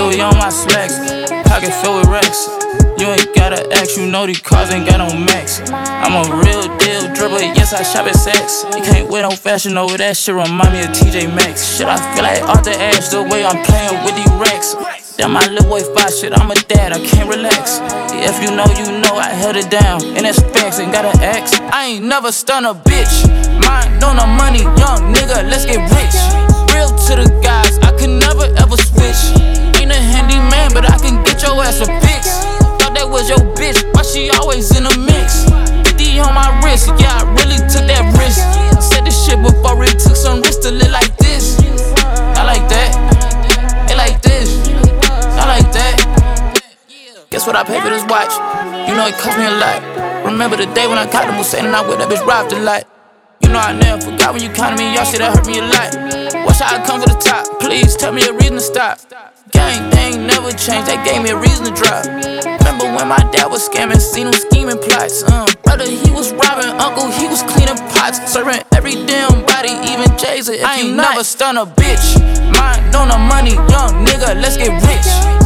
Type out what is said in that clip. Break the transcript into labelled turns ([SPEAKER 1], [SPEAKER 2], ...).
[SPEAKER 1] Louis on my slacks, pocket filled with racks. You ain't gotta ask, you know these cars ain't got no max. I'm a real deal dribbler, yes I shop at Saks. You can't wear no fashion over that shit, remind me of TJ Maxx. Shit, I feel like Arthur Ashe, the way I'm playing with these racks. Damn, my little boy fight shit, I'm a dad, I can't relax. If you know, I held it down. And that's facts, ain't gotta ask. I ain't never stun a bitch. Mind on the money, young nigga, let's get rich. Real to the guys, I could never ever switch. Ain't a handyman, but I can get your ass a fix. Thought that was your bitch, why she always in the mix? 50 on my wrist, yeah, I really took that risk. Said this shit before it took some risk to live like this. I like that, it like this, I like that. Guess what I paid for this watch? You know it cost me a lot. Remember the day when I caught the Musain and I with that bitch robbed a lot. You know I never forgot when you counted me, y'all shit that hurt me a lot. Watch how I come to the top, please tell me a reason to stop. Gang thing never changed, that gave me a reason to drop. Remember when my dad was scamming, seen him scheming plots. Brother, he was robbing, uncle, he was cleaning pots. Serving every damn body, even Jay's. I ain't never stun a bitch. Mind on the money, young nigga, let's get rich.